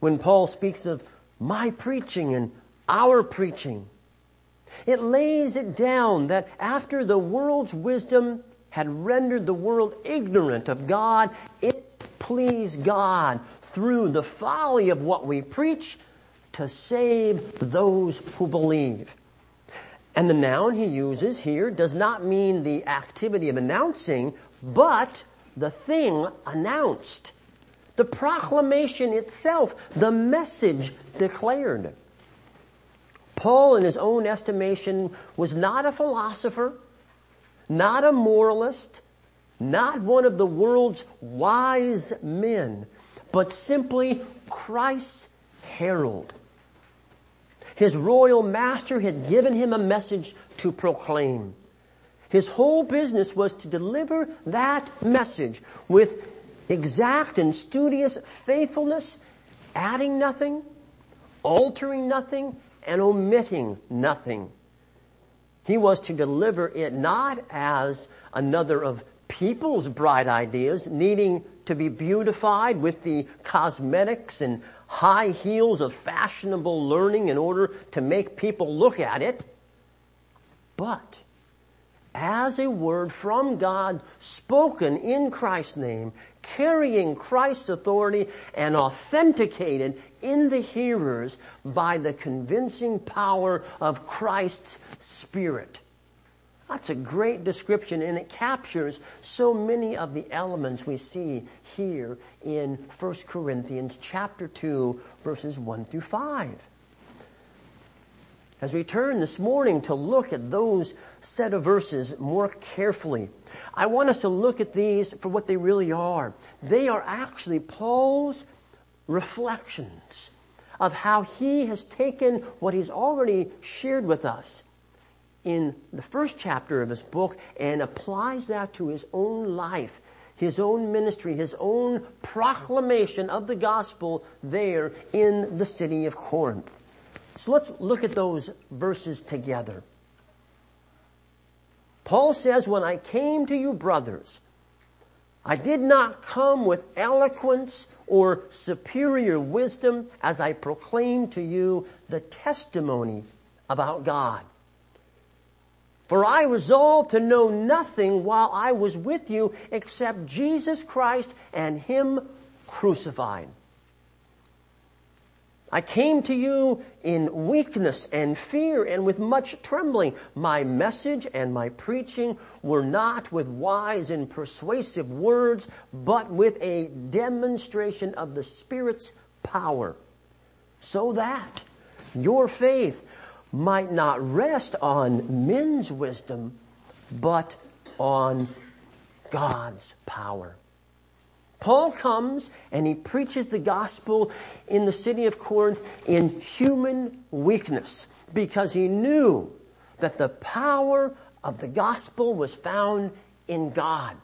when Paul speaks of my preaching and our preaching. It lays it down that after the world's wisdom had rendered the world ignorant of God, it pleased God through the folly of what we preach to save those who believe. And the noun he uses here does not mean the activity of announcing, but the thing announced. The proclamation itself, the message declared. Paul, in his own estimation, was not a philosopher, not a moralist, not one of the world's wise men, but simply Christ's herald. His royal master had given him a message to proclaim. His whole business was to deliver that message with exact and studious faithfulness, adding nothing, altering nothing, and omitting nothing. He was to deliver it not as another of people's bright ideas needing to be beautified with the cosmetics and high heels of fashionable learning in order to make people look at it, but as a word from God spoken in Christ's name, carrying Christ's authority and authenticated in the hearers by the convincing power of Christ's Spirit. That's a great description, and it captures so many of the elements we see here in 1 Corinthians chapter 2, verses 1 through 5. As we turn this morning to look at those set of verses more carefully, I want us to look at these for what they really are. They are actually Paul's reflections of how he has taken what he's already shared with us in the first chapter of his book and applies that to his own life, his own ministry, his own proclamation of the gospel there in the city of Corinth. So let's look at those verses together. Paul says, when I came to you, brothers, I did not come with eloquence or superior wisdom as I proclaimed to you the testimony about God. For I resolved to know nothing while I was with you except Jesus Christ and Him crucified. I came to you in weakness and fear and with much trembling. My message and my preaching were not with wise and persuasive words, but with a demonstration of the Spirit's power, so that your faith might not rest on men's wisdom, but on God's power. Paul comes and he preaches the gospel in the city of Corinth in human weakness because he knew that the power of the gospel was found in God.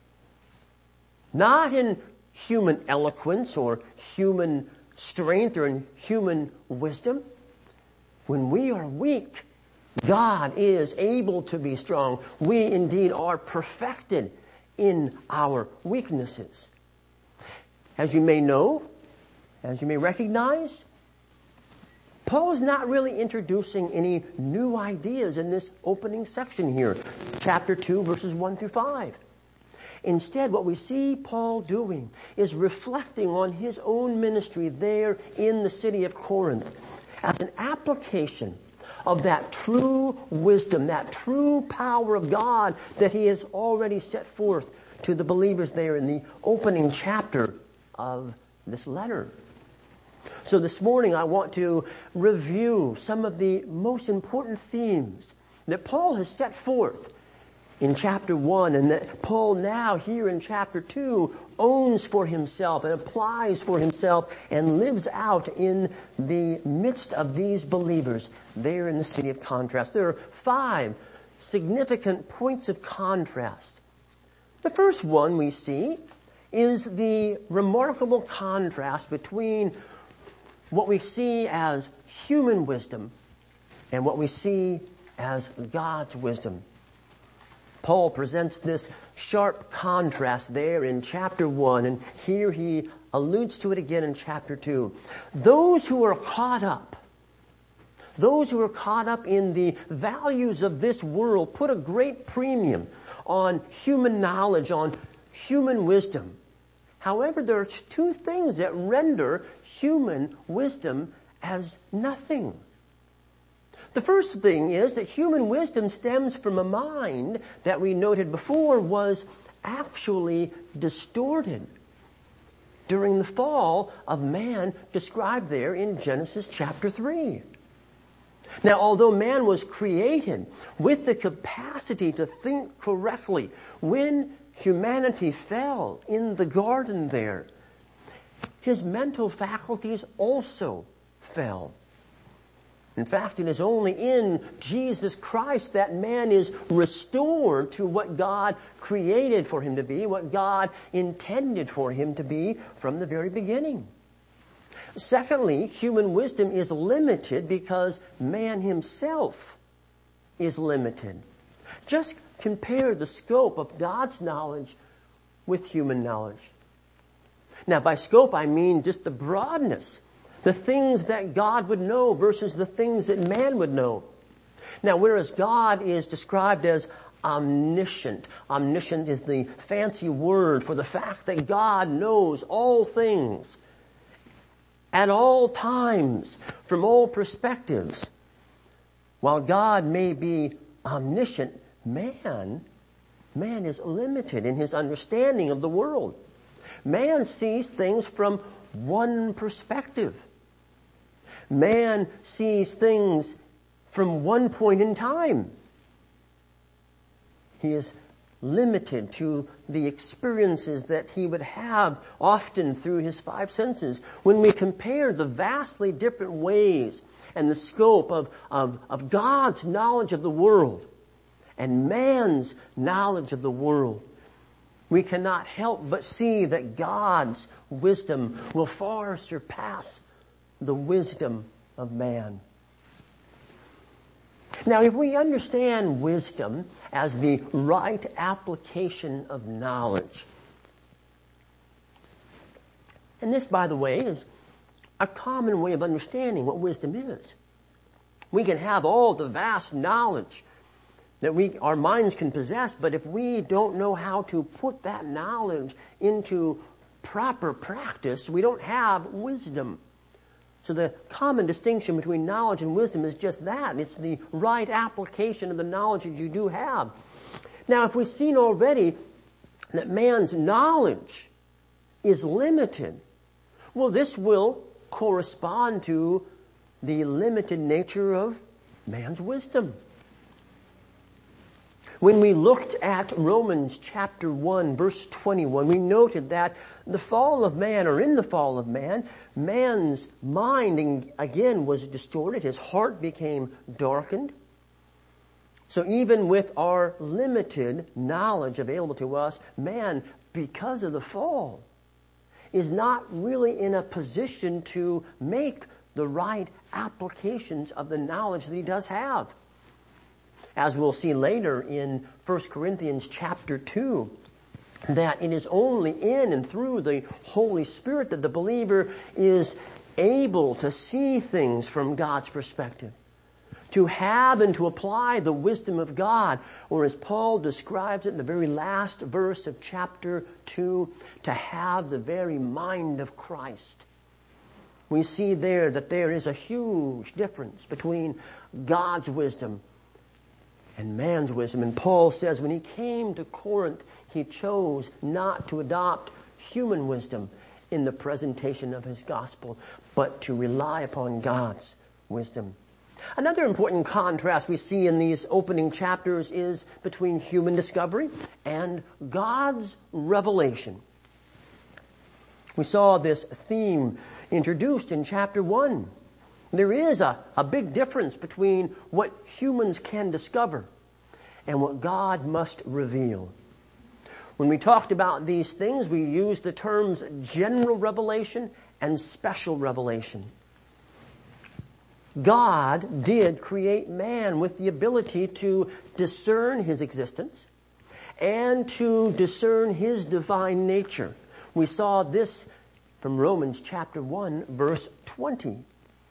Not in human eloquence or human strength or in human wisdom. When we are weak, God is able to be strong. We indeed are perfected in our weaknesses. As you may know, as you may recognize, Paul is not really introducing any new ideas in this opening section here, chapter 2, verses 1 through 5. Instead, what we see Paul doing is reflecting on his own ministry there in the city of Corinth as an application of that true wisdom, that true power of God that he has already set forth to the believers there in the opening chapter of this letter. So this morning I want to review some of the most important themes that Paul has set forth in chapter 1 and that Paul now here in chapter 2 owns for himself and applies for himself and lives out in the midst of these believers there in the city of contrast. There are 5 significant points of contrast. The first one we see is the remarkable contrast between what we see as human wisdom and what we see as God's wisdom. Paul presents this sharp contrast there in chapter 1, and here he alludes to it again in chapter 2. Those who are caught up in the values of this world put a great premium on human knowledge, on human wisdom. However, there are two things that render human wisdom as nothing. The first thing is that human wisdom stems from a mind that we noted before was actually distorted during the fall of man described there in Genesis chapter 3. Now, although man was created with the capacity to think correctly, when humanity fell in the garden there, his mental faculties also fell. In fact, it is only in Jesus Christ that man is restored to what God created for him to be, what God intended for him to be from the very beginning. Secondly, human wisdom is limited because man himself is limited. Just compare the scope of God's knowledge with human knowledge. Now, by scope, I mean just the broadness. The things that God would know versus the things that man would know. Now, whereas God is described as omniscient. Omniscient is the fancy word for the fact that God knows all things at all times, from all perspectives. While God may be omniscient, man is limited in his understanding of the world. Man sees things from one perspective. Man sees things from one point in time. He is limited to the experiences that he would have often through his five senses. When we compare the vastly different ways and the scope of God's knowledge of the world and man's knowledge of the world, we cannot help but see that God's wisdom will far surpass the wisdom of man. Now, if we understand wisdom as the right application of knowledge, and this, by the way, is a common way of understanding what wisdom is. We can have all the vast knowledge that our minds can possess, but if we don't know how to put that knowledge into proper practice, we don't have wisdom. So the common distinction between knowledge and wisdom is just that. It's the right application of the knowledge that you do have. Now, if we've seen already that man's knowledge is limited, well, this will correspond to the limited nature of man's wisdom. When we looked at Romans chapter 1, verse 21, we noted that in the fall of man, man's mind again was distorted. His heart became darkened. So even with our limited knowledge available to us, man, because of the fall, is not really in a position to make the right applications of the knowledge that he does have. As we'll see later in 1 Corinthians chapter 2, that it is only in and through the Holy Spirit that the believer is able to see things from God's perspective, to have and to apply the wisdom of God, or as Paul describes it in the very last verse of chapter 2, to have the very mind of Christ. We see there that there is a huge difference between God's wisdom and man's wisdom. And Paul says when he came to Corinth, he chose not to adopt human wisdom in the presentation of his gospel, but to rely upon God's wisdom. Another important contrast we see in these opening chapters is between human discovery and God's revelation. We saw this theme introduced in chapter 1. There is a big difference between what humans can discover and what God must reveal. When we talked about these things, we used the terms general revelation and special revelation. God did create man with the ability to discern his existence and to discern his divine nature. We saw this from Romans chapter 1, verse 20.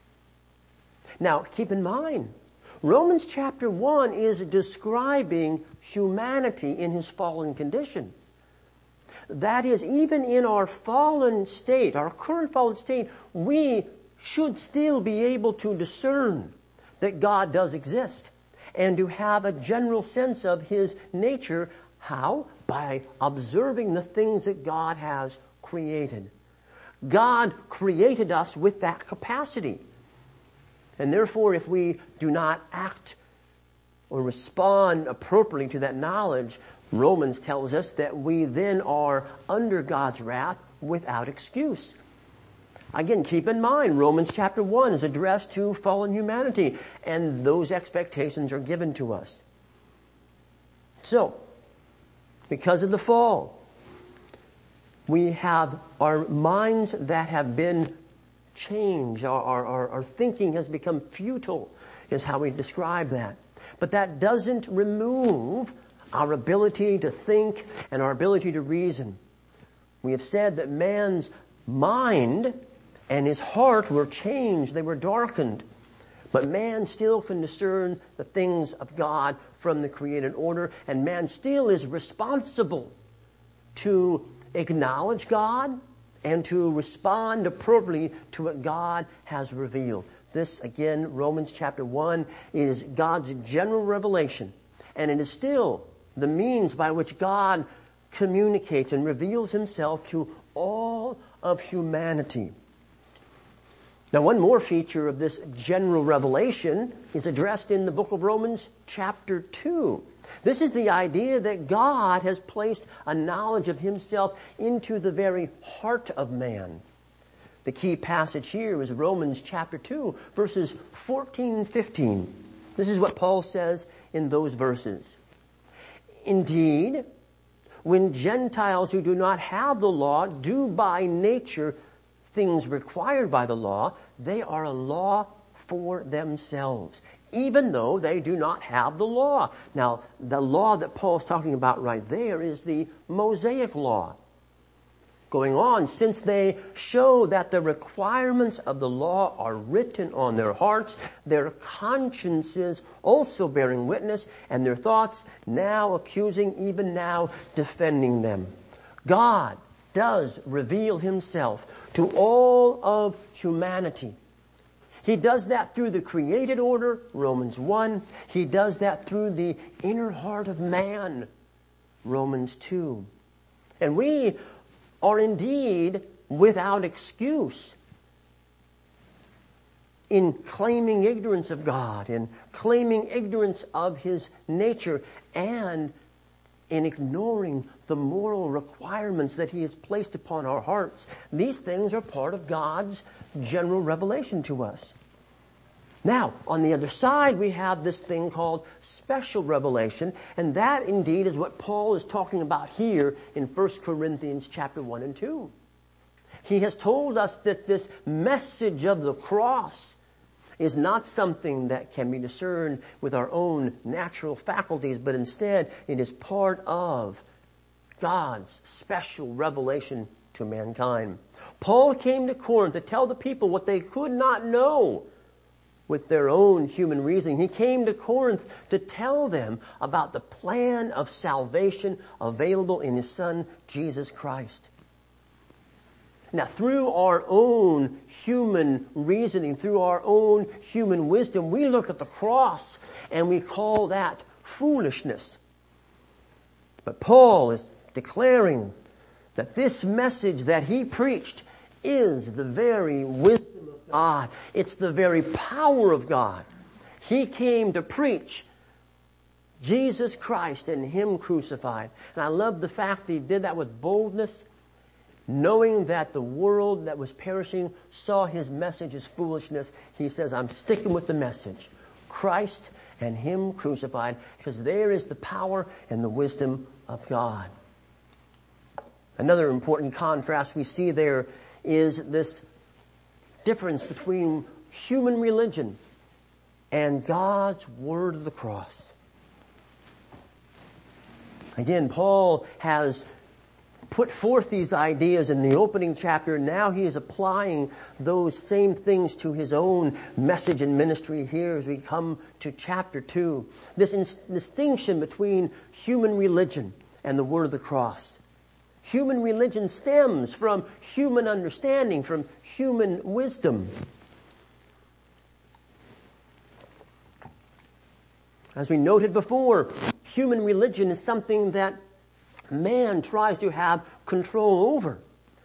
Now, keep in mind, Romans chapter 1 is describing humanity in his fallen condition. That is, even in our fallen state, our current fallen state, we should still be able to discern that God does exist and to have a general sense of his nature. How? By observing the things that God has created. God created us with that capacity. And therefore, if we do not act or respond appropriately to that knowledge, Romans tells us that we then are under God's wrath without excuse. Again, keep in mind, Romans chapter 1 is addressed to fallen humanity, and those expectations are given to us. So, because of the fall, we have our minds that have been changed. Our thinking has become futile, is how we describe that. But that doesn't remove our ability to think and our ability to reason. We have said that man's mind and his heart were changed. They were darkened. But man still can discern the things of God from the created order, and man still is responsible to acknowledge God and to respond appropriately to what God has revealed. This, again, Romans chapter 1, is God's general revelation, and it is still the means by which God communicates and reveals himself to all of humanity. Now, one more feature of this general revelation is addressed in the book of Romans chapter 2. This is the idea that God has placed a knowledge of himself into the very heart of man. The key passage here is Romans chapter 2, verses 14 and 15. This is what Paul says in those verses. Indeed, when Gentiles who do not have the law do by nature things required by the law, they are a law for themselves, even though they do not have the law. Now, the law that Paul's talking about right there is the Mosaic law. Going on, since they show that the requirements of the law are written on their hearts, their consciences also bearing witness, and their thoughts now accusing, even now defending them. God does reveal himself to all of humanity. He does that through the created order, Romans 1. He does that through the inner heart of man, Romans 2. And we are indeed without excuse in claiming ignorance of God, in claiming ignorance of his nature, and in ignoring the moral requirements that he has placed upon our hearts. These things are part of God's general revelation to us. Now, on the other side, we have this thing called special revelation, and that indeed is what Paul is talking about here in 1 Corinthians chapter 1 and 2. He has told us that this message of the cross is not something that can be discerned with our own natural faculties, but instead it is part of God's special revelation to mankind. Paul came to Corinth to tell the people what they could not know with their own human reasoning. He came to Corinth to tell them about the plan of salvation available in his Son, Jesus Christ. Now, through our own human reasoning, through our own human wisdom, we look at the cross and we call that foolishness. But Paul is declaring that this message that he preached is the very wisdom of God. It's the very power of God. He came to preach Jesus Christ and him crucified. And I love the fact that he did that with boldness, knowing that the world that was perishing saw his message as foolishness. He says, I'm sticking with the message. Christ and him crucified, because there is the power and the wisdom of God. Another important contrast we see there is this difference between human religion and God's word of the cross. Again, Paul has put forth these ideas in the opening chapter. Now he is applying those same things to his own message and ministry here as we come to chapter 2. This distinction between human religion and the word of the cross. Human religion stems from human understanding, from human wisdom. As we noted before, human religion is something that man tries to have control over.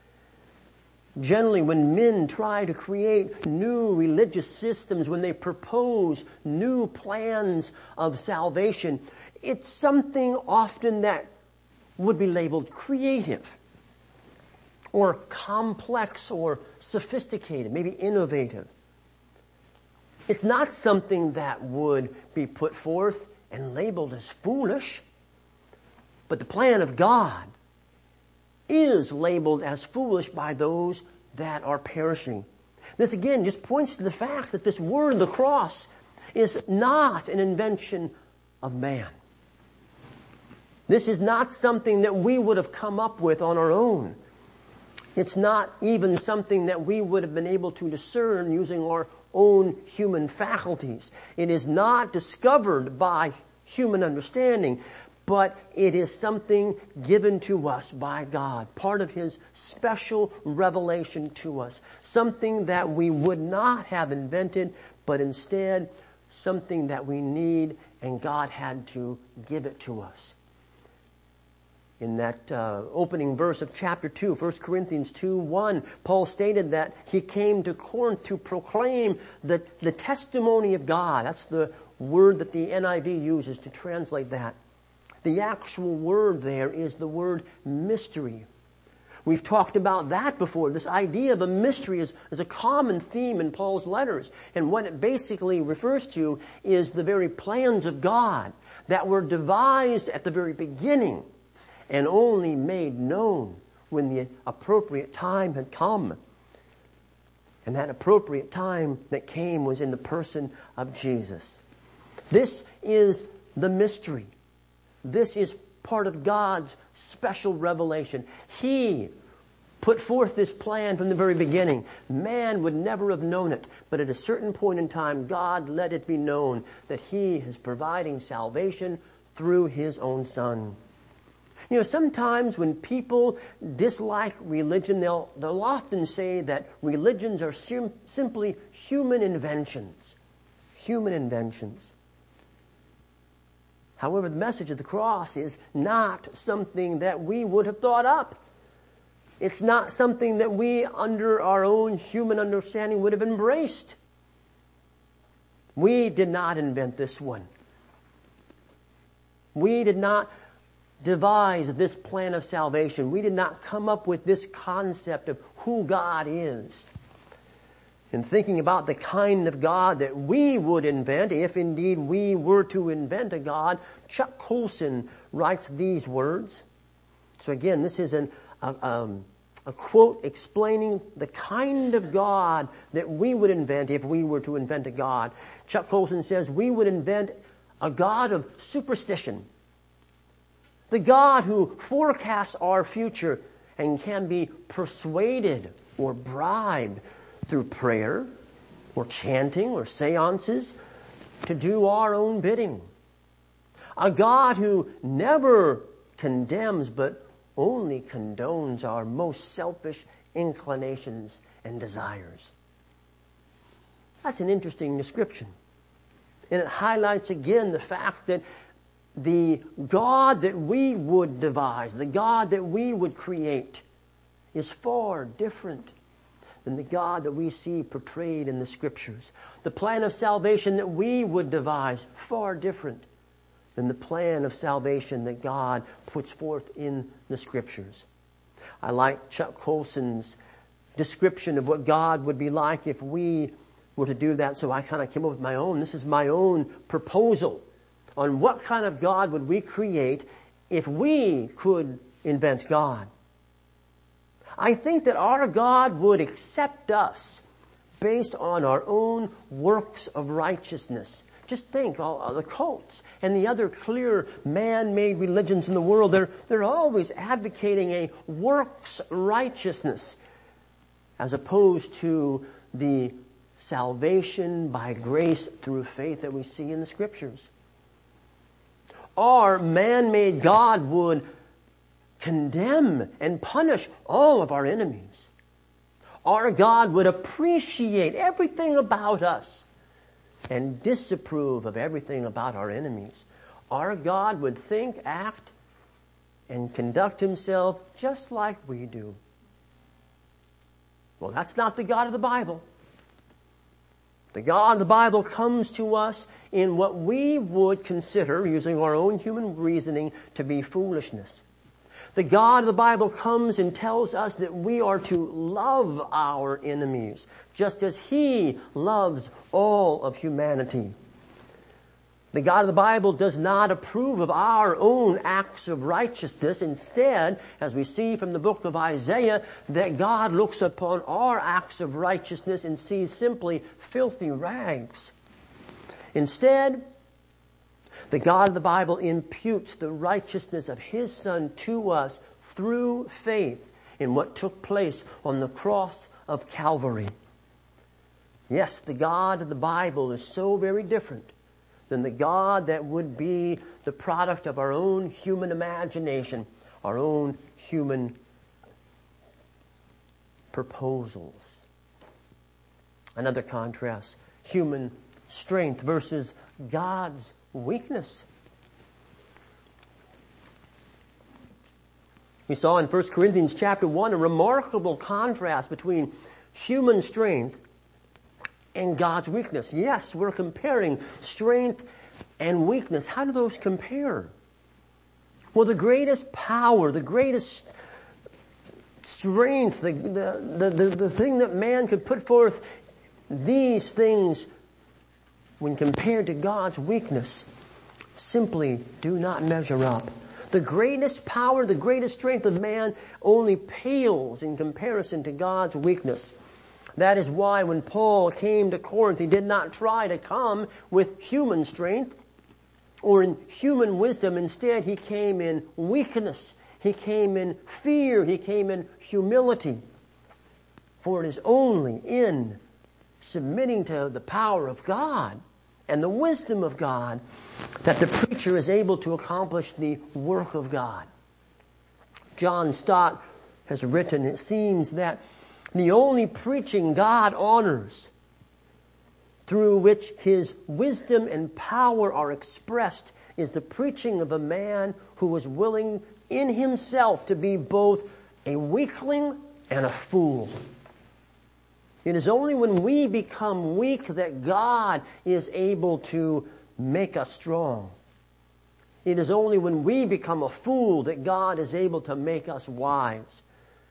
Generally, when men try to create new religious systems, when they propose new plans of salvation, it's something often that would be labeled creative or complex or sophisticated, maybe innovative. It's not something that would be put forth and labeled as foolish. But the plan of God is labeled as foolish by those that are perishing. This again just points to the fact that this word, the cross, is not an invention of man. This is not something that we would have come up with on our own. It's not even something that we would have been able to discern using our own human faculties. It is not discovered by human understanding, but it is something given to us by God, part of His special revelation to us, something that we would not have invented, but instead something that we need, and God had to give it to us. In that opening verse of chapter 2, 1 Corinthians 2:1, Paul stated that he came to Corinth to proclaim the testimony of God. That's the word that the NIV uses to translate that. The actual word there is the word mystery. We've talked about that before. This idea of a mystery is a common theme in Paul's letters. And what it basically refers to is the very plans of God that were devised at the very beginning and only made known when the appropriate time had come. And that appropriate time that came was in the person of Jesus. This is the mystery. This is part of God's special revelation. He put forth this plan from the very beginning. Man would never have known it, but at a certain point in time, God let it be known that He is providing salvation through His own Son. You know, sometimes when people dislike religion, they'll often say that religions are simply human inventions. Human inventions. However, the message of the cross is not something that we would have thought up. It's not something that we, under our own human understanding, would have embraced. We did not invent this one. We did not devise this plan of salvation. We did not come up with this concept of who God is. In thinking about the kind of God that we would invent, if indeed we were to invent a God, Chuck Colson writes these words. So again, this is a quote explaining the kind of God that we would invent if we were to invent a God. Chuck Colson says, we would invent a God of superstition. The God who forecasts our future and can be persuaded or bribed through prayer or chanting or seances to do our own bidding. A God who never condemns but only condones our most selfish inclinations and desires. That's an interesting description. And it highlights again the fact that the God that we would devise, the God that we would create, is far different than the God that we see portrayed in the Scriptures. The plan of salvation that we would devise, far different than the plan of salvation that God puts forth in the Scriptures. I like Chuck Colson's description of what God would be like if we were to do that, so I kind of came up with my own. This is my own proposal on what kind of God would we create if we could invent God. I think that our God would accept us based on our own works of righteousness, Just think, all the cults and the other clear man-made religions in the world, they're always advocating a works righteousness as opposed to the salvation by grace through faith that we see in the Scriptures. Our man-made God would condemn and punish all of our enemies. Our God would appreciate everything about us and disapprove of everything about our enemies. Our God would think, act, and conduct himself just like we do. Well, that's not the God of the Bible. The God of the Bible comes to us in what we would consider, using our own human reasoning, to be foolishness. The God of the Bible comes and tells us that we are to love our enemies, just as He loves all of humanity. The God of the Bible does not approve of our own acts of righteousness. Instead, as we see from the book of Isaiah, that God looks upon our acts of righteousness and sees simply filthy rags. Instead, the God of the Bible imputes the righteousness of His Son to us through faith in what took place on the cross of Calvary. Yes, the God of the Bible is so very different than the God that would be the product of our own human imagination, our own human proposals. Another contrast, human strength versus God's weakness. We saw in 1 Corinthians chapter 1 a remarkable contrast between human strength and God's weakness. Yes, we're comparing strength and weakness. How do those compare? Well, the greatest power, the greatest strength, the thing that man could put forth, these things, when compared to God's weakness, simply do not measure up. The greatest power, the greatest strength of man only pales in comparison to God's weakness. That is why when Paul came to Corinth, he did not try to come with human strength or in human wisdom. Instead, he came in weakness. He came in fear. He came in humility. For it is only in submitting to the power of God and the wisdom of God that the preacher is able to accomplish the work of God. John Stott has written, it seems that the only preaching God honors, through which His wisdom and power are expressed, is the preaching of a man who was willing in himself to be both a weakling and a fool. It is only when we become weak that God is able to make us strong. It is only when we become a fool that God is able to make us wise.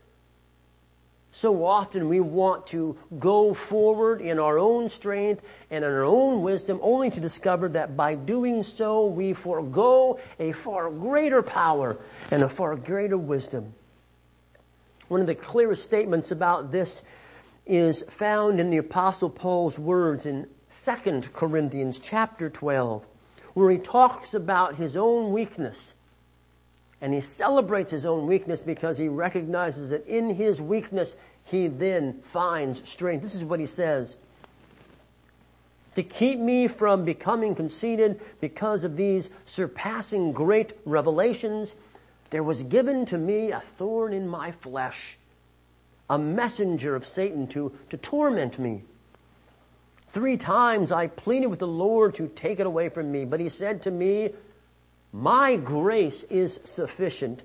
So often we want to go forward in our own strength and in our own wisdom, only to discover that by doing so we forego a far greater power and a far greater wisdom. One of the clearest statements about this is found in the Apostle Paul's words in 2 Corinthians chapter 12, where he talks about his own weakness. And he celebrates his own weakness because he recognizes that in his weakness he then finds strength. This is what he says. To keep me from becoming conceited because of these surpassing great revelations, there was given to me a thorn in my flesh, a messenger of Satan to torment me. 3 times I pleaded with the Lord to take it away from me, but He said to me, my grace is sufficient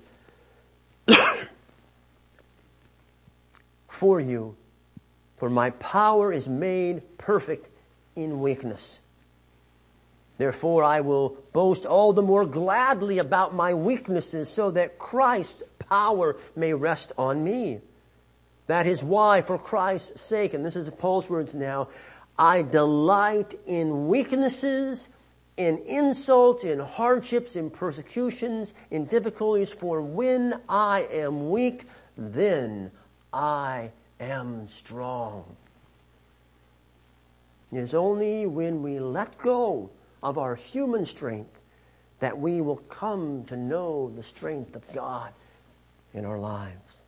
for you, for my power is made perfect in weakness. Therefore I will boast all the more gladly about my weaknesses, so that Christ's power may rest on me. That is why, for Christ's sake, and this is Paul's words now, I delight in weaknesses, in insults, in hardships, in persecutions, in difficulties, for when I am weak, then I am strong. It is only when we let go of our human strength that we will come to know the strength of God in our lives.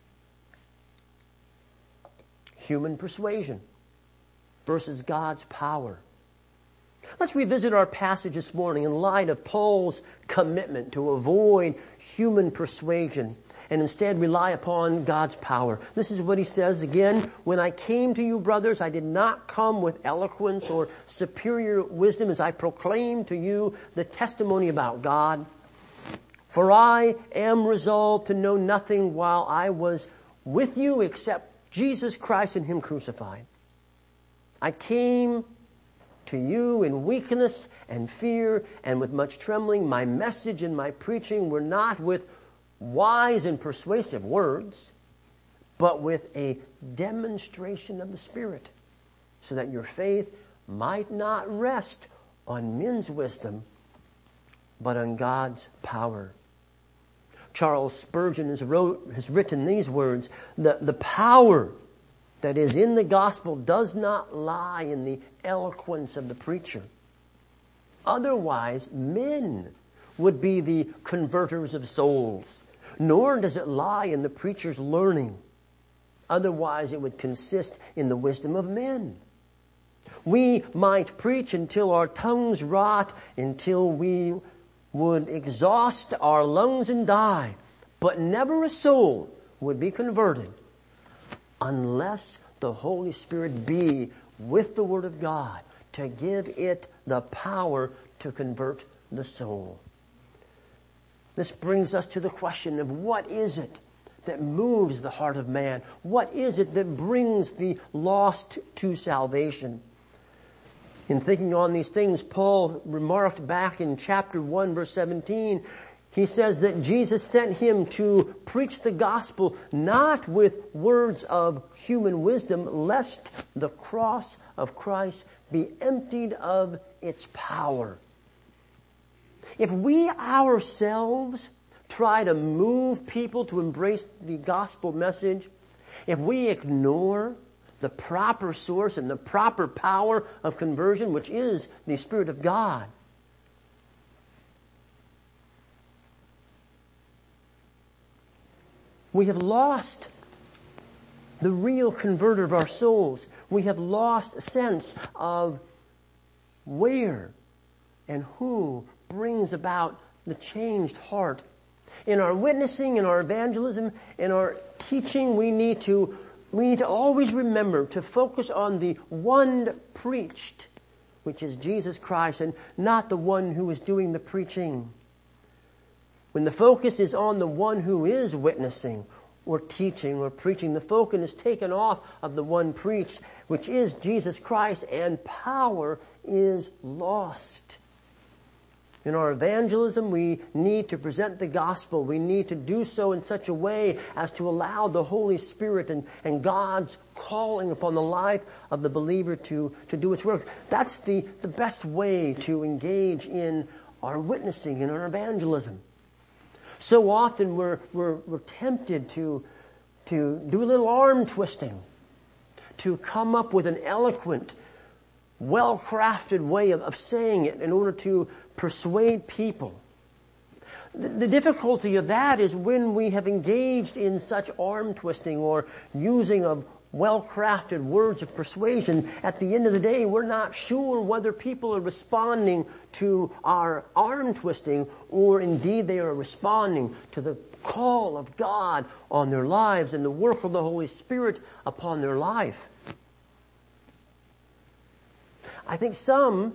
Human persuasion versus God's power. Let's revisit our passage this morning in light of Paul's commitment to avoid human persuasion and instead rely upon God's power. This is what he says again. When I came to you, brothers, I did not come with eloquence or superior wisdom as I proclaimed to you the testimony about God. For I am resolved to know nothing while I was with you except Jesus Christ and Him crucified. I came to you in weakness and fear and with much trembling. My message and my preaching were not with wise and persuasive words, but with a demonstration of the Spirit, so that your faith might not rest on men's wisdom, but on God's power. Charles Spurgeon has written these words, the power that is in the gospel does not lie in the eloquence of the preacher. Otherwise, men would be the converters of souls. Nor does it lie in the preacher's learning. Otherwise, it would consist in the wisdom of men. We might preach until our tongues rot, until we would exhaust our lungs and die, but never a soul would be converted unless the Holy Spirit be with the Word of God to give it the power to convert the soul. This brings us to the question of what is it that moves the heart of man? What is it that brings the lost to salvation? In thinking on these things, Paul remarked back in chapter 1, verse 17, he says that Jesus sent him to preach the gospel not with words of human wisdom, lest the cross of Christ be emptied of its power. If we ourselves try to move people to embrace the gospel message, if we ignore the proper source and the proper power of conversion, which is the Spirit of God, we have lost the real converter of our souls. We have lost a sense of where and who brings about the changed heart. In our witnessing, in our evangelism, in our teaching, we need to always remember to focus on the one preached, which is Jesus Christ, and not the one who is doing the preaching. When the focus is on the one who is witnessing or teaching or preaching, the focus is taken off of the one preached, which is Jesus Christ, and power is lost. In our evangelism, we need to present the gospel. We need to do so in such a way as to allow the Holy Spirit and God's calling upon the life of the believer to do its work. That's the best way to engage in our witnessing and our evangelism. So often we're tempted to do a little arm twisting, to come up with an eloquent, well-crafted way of saying it in order to persuade people. The difficulty of that is when we have engaged in such arm twisting or using of well-crafted words of persuasion, at the end of the day, we're not sure whether people are responding to our arm twisting or indeed they are responding to the call of God on their lives and the work of the Holy Spirit upon their life. I think some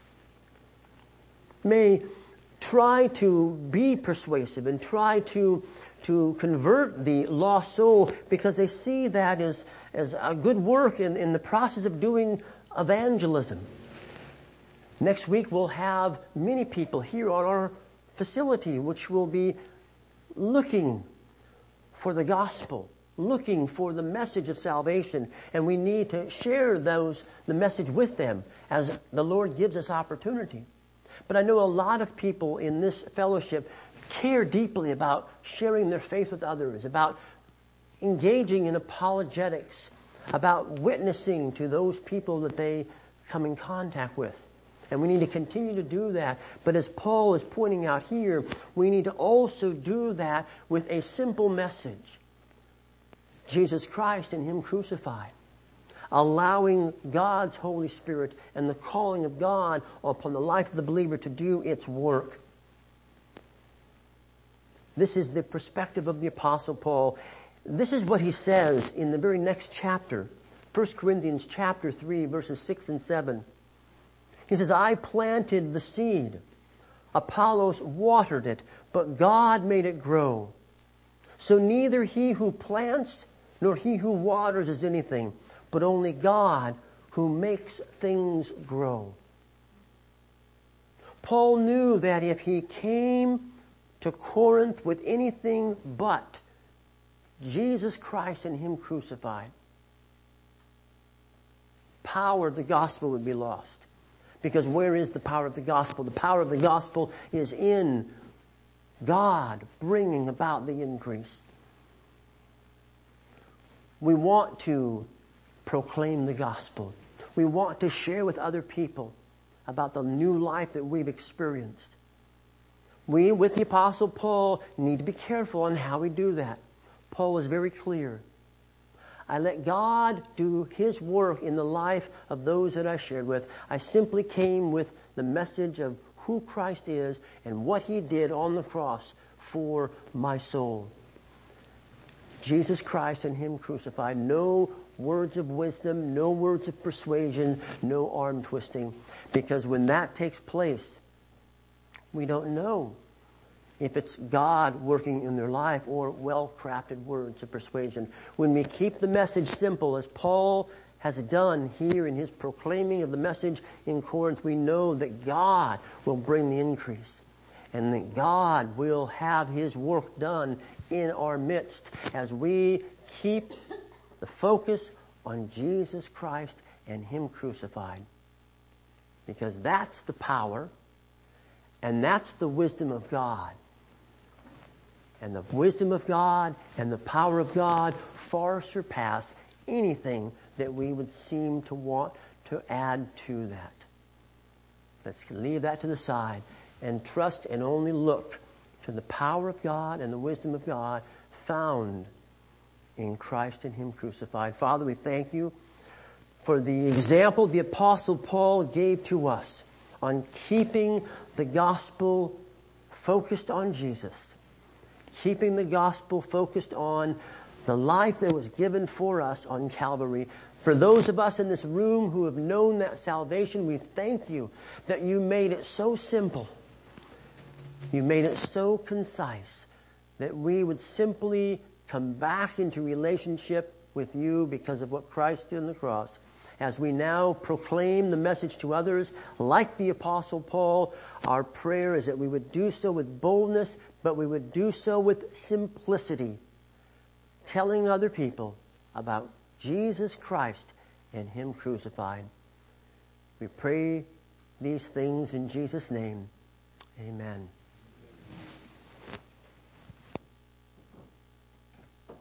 may try to be persuasive and try to convert the lost soul because they see that as a good work in the process of doing evangelism. Next week we'll have many people here on our facility which will be looking for the gospel, looking for the message of salvation, and we need to share the message with them as the Lord gives us opportunity. But I know a lot of people in this fellowship care deeply about sharing their faith with others, about engaging in apologetics, about witnessing to those people that they come in contact with. And we need to continue to do that. But as Paul is pointing out here, we need to also do that with a simple message. Jesus Christ and Him crucified. Allowing God's Holy Spirit and the calling of God upon the life of the believer to do its work. This is the perspective of the Apostle Paul. This is what he says in the very next chapter, 1 Corinthians chapter 3, verses 6 and 7. He says, I planted the seed. Apollos watered it, but God made it grow. So neither he who plants nor he who waters is anything, but only God who makes things grow. Paul knew that if he came to Corinth with anything but Jesus Christ and Him crucified, power of the gospel would be lost. Because where is the power of the gospel? The power of the gospel is in God bringing about the increase. We want to proclaim the gospel. We want to share with other people about the new life that we've experienced. We, with the Apostle Paul, need to be careful on how we do that. Paul is very clear. I let God do His work in the life of those that I shared with. I simply came with the message of who Christ is and what He did on the cross for my soul. Jesus Christ and Him crucified. No words of wisdom, no words of persuasion, no arm twisting. Because when that takes place, we don't know if it's God working in their life or well-crafted words of persuasion. When we keep the message simple, as Paul has done here in his proclaiming of the message in Corinth, we know that God will bring the increase and that God will have His work done in our midst as we keep the focus on Jesus Christ and Him crucified. Because that's the power and that's the wisdom of God. And the wisdom of God and the power of God far surpass anything that we would seem to want to add to that. Let's leave that to the side and trust and only look to the power of God and the wisdom of God found in Christ and Him crucified. Father, we thank You for the example the Apostle Paul gave to us on keeping the gospel focused on Jesus. Keeping the gospel focused on the life that was given for us on Calvary. For those of us in this room who have known that salvation, we thank You that You made it so simple. You made it so concise that we would simply come back into relationship with You because of what Christ did on the cross. As we now proclaim the message to others, like the Apostle Paul, our prayer is that we would do so with boldness, but we would do so with simplicity, telling other people about Jesus Christ and Him crucified. We pray these things in Jesus' name. Amen.